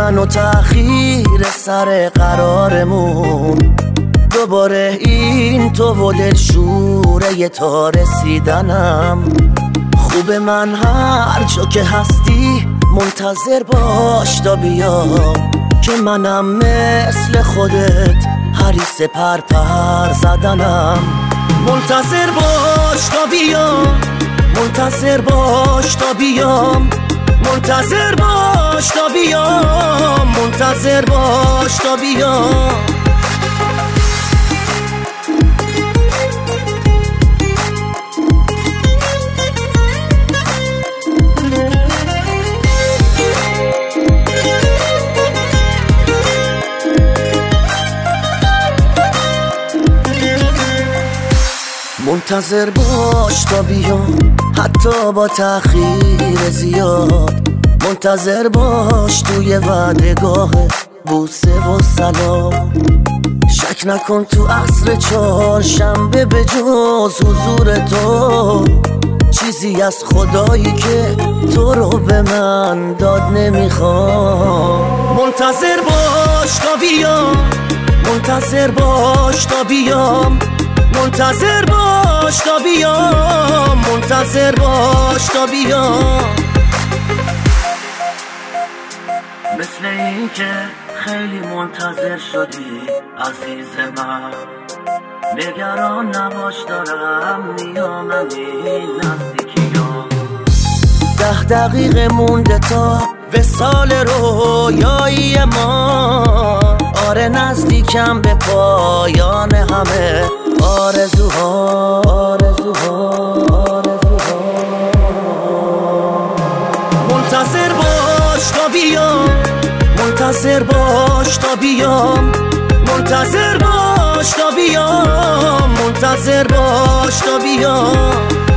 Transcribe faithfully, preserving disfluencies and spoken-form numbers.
من و تأخیر سر قرارمون، دوباره این تو و دلشوره تا رسیدنم. خوب من هر جا که هستی منتظر باش تا بیام، که منم مثل خودت حریص پر پر زدنم. منتظر باش تا بیام، منتظر باش تا بیام، منتظر باش تا بیام، منتظر باش تا بیام. منتظر باش تا بیام حتی با تأخیر زیاد، منتظر باش توی وعدگاه بوسه و سلام. شک نکن تو عصر چهارشنبه به جز حضور تو چیزی از خدایی که تو رو به من داد نمیخوام. منتظر باش تا بیام، منتظر باش تا بیام، منتظر باش تا بیام، منتظر باش تا بیام. مثل این که خیلی منتظر شدی عزیز من، نگران نباش دارم میام این نزدیکیام. ده دقیقه مونده تا وصال رویایی ما، آره نزدیکم به پایان همه آرزوها، آرزوها، آرزوها. منتظر باش تا بیام، منتظر باش تا بیام، منتظر باش تا بیام، منتظر باش تا بیام.